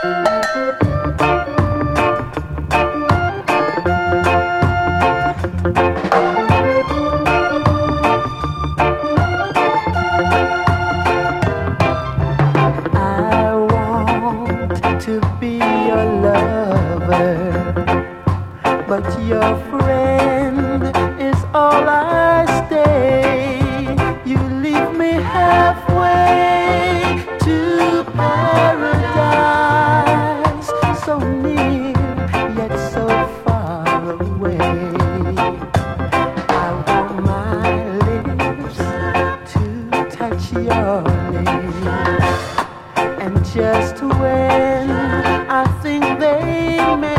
To be your lover, but your friend is all I stay. You leave me halfway to paradise, so near yet so far away. I want my lips to touch your lips, and just when I think they may